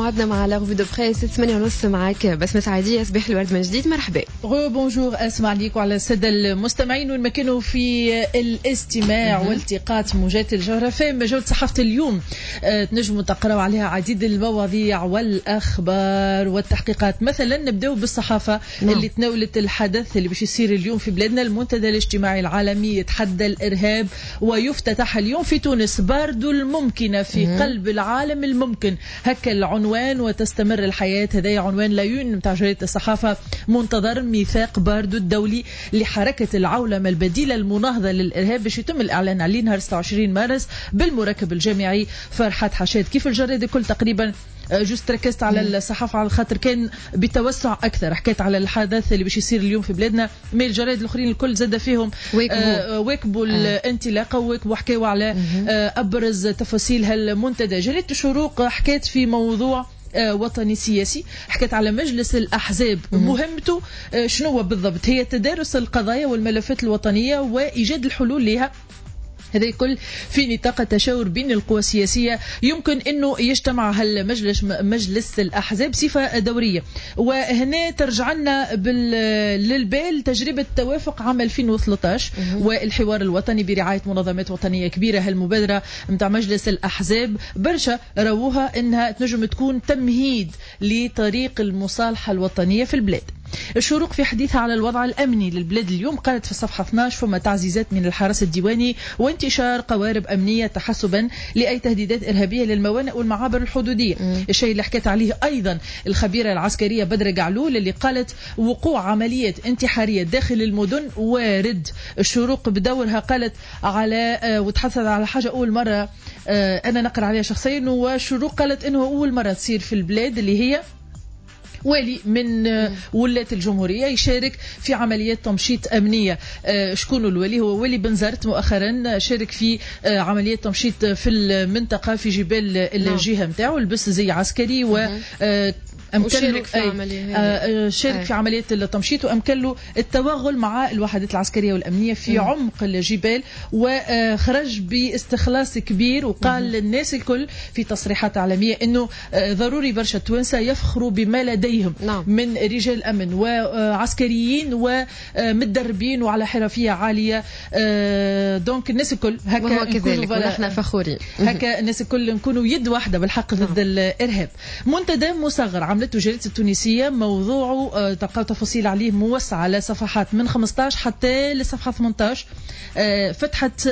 موعدنا مع لغوي دو بريس 8:30 معاك بسمة سعيدية. صباح الورد من جديد، مرحبا. بونجور، اسمع عليكم وعلى السادة المستمعين وين ما كانوا في الاستماع والتقاط موجات الجغرافية. مجلة صحافة اليوم تنجموا تقراوا عليها عديد المواضيع والأخبار والتحقيقات. مثلا نبداو بالصحافة اللي تناولت الحدث اللي باش يصير اليوم في بلادنا. المنتدى الاجتماعي العالمي يتحدى الإرهاب ويفتتح اليوم في تونس. باردو الممكنة في قلب العالم الممكن، هكا العنوان. وتستمر الحياة، هذا عنوان لايون متاع جريدة الصحافة. منتظر ميثاق باردو الدولي لحركة العولمة البديلة المناهضة للإرهاب باش يتم الإعلان عليه نهار 26 مارس بالمركب الجامعي فرحات حشاد. كيف الجريدة كل تقريبا جست ركزت على الصحافة على خاطر كان بتوسع أكثر. حكيت على الحدث اللي باش يصير اليوم في بلادنا، من الجرائد الآخرين الكل زاد فيهم واكبوا الانطلاقة وواكبوا حكاوا على أبرز تفاصيل هالمنتدى. جريدة الشروق حكيت في موضوع وطني سياسي، حكيت على مجلس الأحزاب. مهمته شنو بالضبط؟ هي تدارس القضايا والملفات الوطنية وإيجاد الحلول لها. هذا الكل في نطاق التشاور بين القوى السياسية. يمكن أنه يجتمع مجلس الأحزاب صفة دورية. وهنا ترجع لنا للبال تجربة توافق عام 2013 والحوار الوطني برعاية منظمات وطنية كبيرة. هالمبادرة متاع مجلس الأحزاب برشا رووها أنها تنجم تكون تمهيد لطريق المصالحة الوطنية في البلاد. الشروق في حديثها على الوضع الأمني للبلاد اليوم قالت في الصفحة 12 فما تعزيزات من الحرس الديواني وانتشار قوارب أمنية تحسبا لأي تهديدات إرهابية للموانئ والمعابر الحدودية. الشيء اللي حكت عليه أيضا الخبيرة العسكرية بدر قعلول اللي قالت وقوع عمليات انتحارية داخل المدن وارد. الشروق بدورها قالت على وتحدثت على حاجة أول مرة أنا نقرأ عليها شخصيا. والشروق قالت إنه أول مرة تصير في البلاد اللي هي والي من ولاة الجمهورية يشارك في عمليات تمشيط أمنية. شكون الولي؟ هو ولي بنزرت مؤخرا شارك في عمليات تمشيط في المنطقة في جبال الجهة متاعه، لبس زي عسكري و شارك في شارك في عملية التمشيط وأمكن له التوغل مع الوحدات العسكرية والأمنية في عمق الجبال. وخرج باستخلاص كبير وقال للناس الكل في تصريحات عالمية أنه ضروري برشا توانسة يفخروا بما لديهم من رجال أمن وعسكريين ومتدربين وعلى حرفية عالية. دونك الناس الكل هكا كذلك ونحن فخورين هكا الناس الكل نكونوا يد واحدة بالحق ضد الإرهاب. منتدى مصغر عملته جريدة التونسية، موضوعه تلقاو تفاصيل عليه موسعة على صفحات من 15 حتى لصفحة 18. فتحت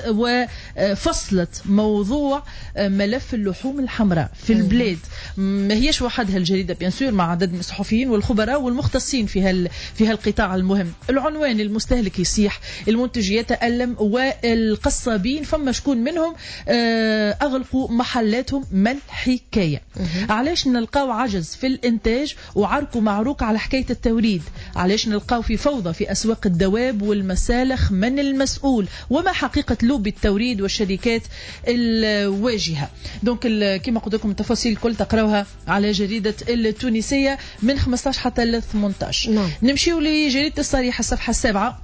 وفصلت موضوع ملف اللحوم الحمراء في البلاد. ما هيش وحدها الجريدة بيانسور، مع عدد من الصحفيين والخبراء والمختصين في هالقطاع المهم. العنوان المستهلك يصيح، المنتج يتألم والقصابين فما شكون منهم أغلقوا محلاتهم. من حكاية علاش نلقاو عجز في الإنتاج وعركوا معروك على حكاية التوريد؟ علاش نلقاو في فوضى في أسواق الدواب والمسالخ؟ من المسؤول؟ وما حقيقة لوبي التوريد والشركات الواجهة؟ دونك كما قلت لكم التفاصيل الكل تقراوها على جريدة التونسية من 15 حتى ل 18. نمشيو لجريدة الصريح الصفحة 7.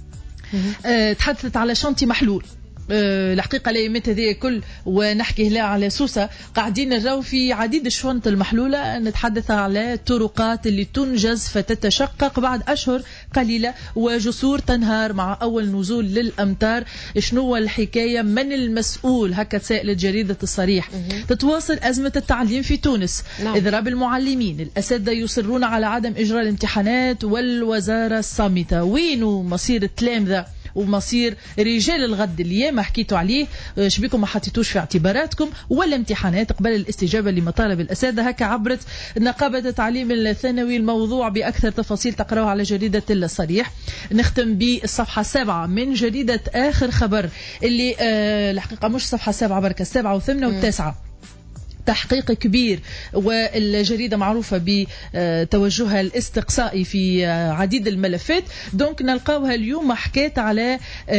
تحدثت على شنطي محلول. الحقيقة لا يمت هذه كل ونحكي هلا على سوسة. قاعدين نراو في عديد الشنط المحلولة. نتحدث على طرقات اللي تنجز فتتشقق بعد أشهر قليلة وجسور تنهار مع أول نزول للأمطار. شنو الحكاية؟ من المسؤول؟ هكا تسائلت جريدة الصريح. تتواصل أزمة التعليم في تونس. إضراب المعلمين، الأساتذة يصرون على عدم إجراء الامتحانات والوزارة الصامتة. وينو مصير التلامذة ومصير رجال الغد اللي ما حكيتوا عليه؟ شبيكم ما حطيتوش في اعتباراتكم؟ ولا امتحانات قبل الاستجابة لمطالب الأساتذة؟ هكا عبرت نقابة التعليم الثانوي. الموضوع بأكثر تفاصيل تقرأه على جريدة الصريح. نختم بالصفحة 7 من جريدة آخر خبر اللي الحقيقة مش صفحة 7 بركة، 7 و8 و9. تحقيق كبير والجريدة معروفة بتوجهها الاستقصائي في عديد الملفات. دونك نلقاوها اليوم حكيت على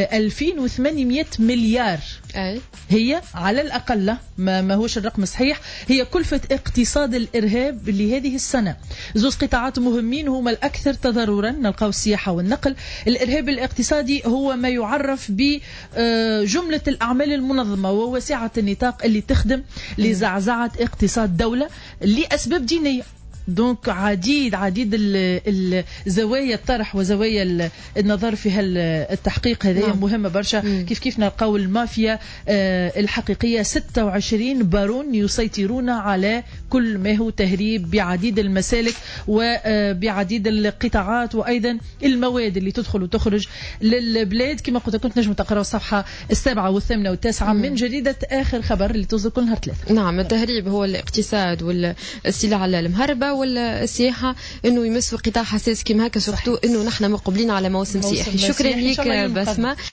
2800 مليار. هي على الأقل ما هوش الرقم صحيح، هي كلفة اقتصاد الإرهاب لهذه السنة. زوز قطاعات مهمين هما الأكثر تضررا، نلقاو السياحة والنقل. الإرهاب الاقتصادي هو ما يعرف بجملة الأعمال المنظمة وواسعة النطاق اللي تخدم لزعزعة قطعت اقتصاد دولة لأسباب دينية. دونك عديد الزوايا الطرح وزوايا النظر في التحقيق هذا مهمة برشا. كيف نلقاو المافيا الحقيقية 26 بارون يسيطرون على كل ما هو تهريب بعديد المسالك وبعديد القطاعات، وأيضا المواد اللي تدخل وتخرج للبلاد. كما قلت كنت نجم تقرأ الصفحة 7 و8 و9 من جريدة آخر خبر اللي تصدر كل نهار 3. نعم، التهريب هو الاقتصاد والسلع المهربة والسياحة انه يمسوا قطاع حساس كما هكا، سورتو انه نحن مقبلين على موسم سياحي. شكرا لك بسمة.